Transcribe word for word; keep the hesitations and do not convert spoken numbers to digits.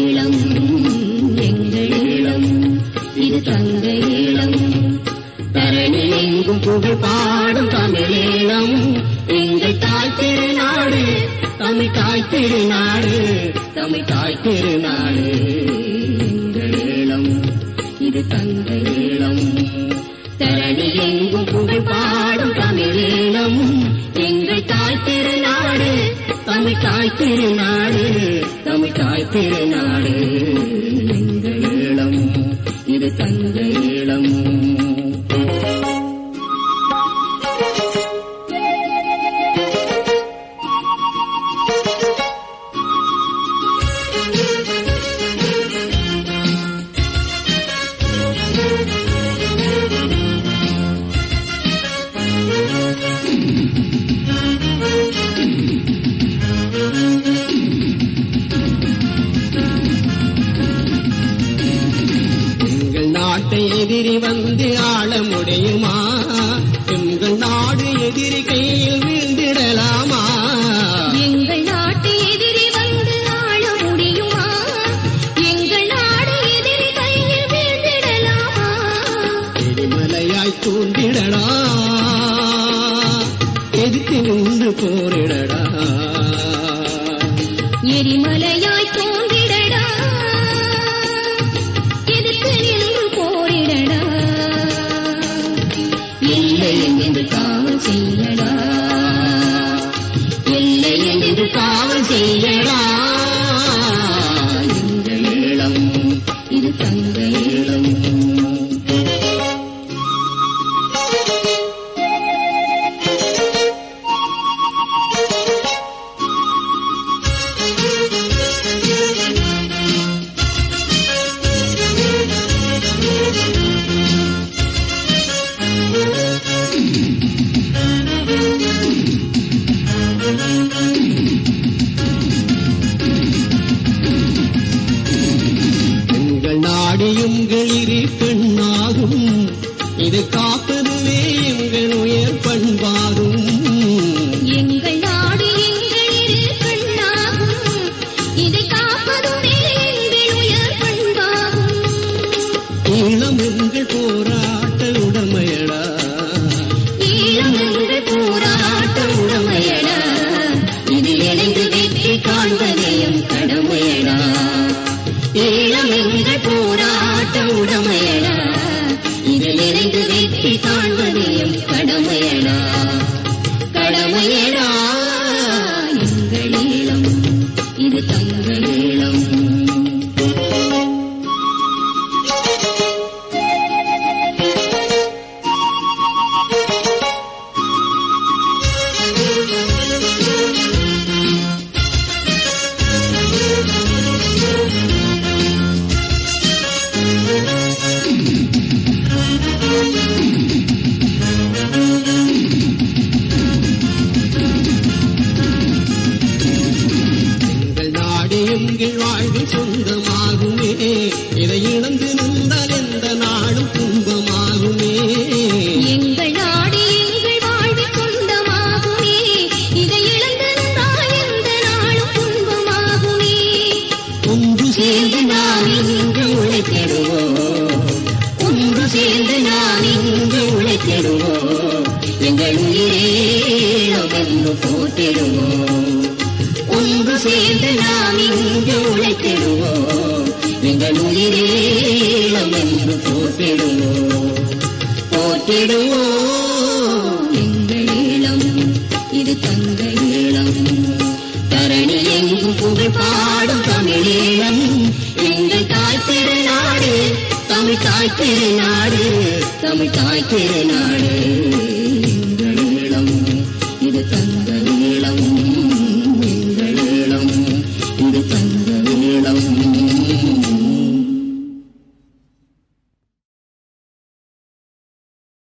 ஈழம் எங்கள் ஈழம் இது தங்க ஈழம் தரணி எங்கும் புகழ் பாடும் தமிழீழம் எங்கள் தாய் திருநாடு தமிழ் தாய் திருநாடு தமிழ் தாய் திருநாடு எங்கள் ஈழம் இது தங்க ஈழம் தரணி எங்கும் புகழ் பாடும் தமிழீழம் எங்கள் தாய் திருநாடு தமிழ் தாய் திருநாடு தமிழ் தாய் திருநாடு எங்கள் ஈழம் இது தங்க ஈழம் எதிரி வந்து ஆள முடியுமா எங்கள் நாடு எதிரி கையில் வீழ்ந்திடலாமா எங்கள் நாட்டு எதிரி வந்து ஆள முடியுமா எங்கள் நாடு எதிரி கையில் வீழ்ந்திடலாமா எரிமலையாய் தூண்டிடடா எதிர்த்து நின்று போரிடடா எரிமலையாய் தோன்றிடடா எதிர்த்து நின்று போரிடடா இல்லை என்று காவல் செய்யடா இல்லை என்று காவல் செய்யடா எங்கள் ஈழம் இது தங்க ஈழம் எங்கள் நாடு எங்கள் இரு பெண்ணாகும் இதை காப்பதுவே எங்கள் உயர் பண்பாகும் எங்கள் நாடு எங்கள் இரு பெண்ணாகும் இதை காப்பதுமே எங்கள் உயர் பண்பாகும் ஈழம் எங்கள் போராட்ட உடமையடா ஈழம் எங்கள் போராட்ட உடமையடா இதில் இணைந்து வெற்றி காண்பதையும் கடமையடா ஈழம் எங்கள் போராட்ட உடமையடா இதில் இணைந்து வெற்றி காண்பதையும் கடமையடா கடமையடா எங்கள் ஈழம் இது தங்க ஈழம் எங்கள் நாடு எங்கள் வாழ்வில் சொந்தமாகுமே இதை இழந்து நின்றால் எந்த நாடும் துன்பமாகுமே எங்கள் நாடு எங்கள் வாழ்வில் சொந்தமாகுமே இதை இழந்து நின்றால் எந்த நாளும் துன்பமாகுமே ஒன்று சேர்ந்து நாம் இங்கு உழைத்திடுவோம் ஒன்று சேர்ந்து நாம் இங்கு உழைத்திடுவோம் எங்கள் உயிரேழம் என்று போற்றிடுவோம் ஒன்று சேர்ந்து நாம் இங்கு உழைத்திடுவோம் எங்கள் உயிரேழம் என்று போற்றிடுவோம் போற்றிடுவோம் எங்கள் ஈழம் இது தங்க ஈழம் தரணி எங்கும் புகழ் பாடும் தமிழீழம் எங்கள் தாய் திருநாடு தமிழ் தாய் திருநாடு தமிழ் தாய் திருநாடு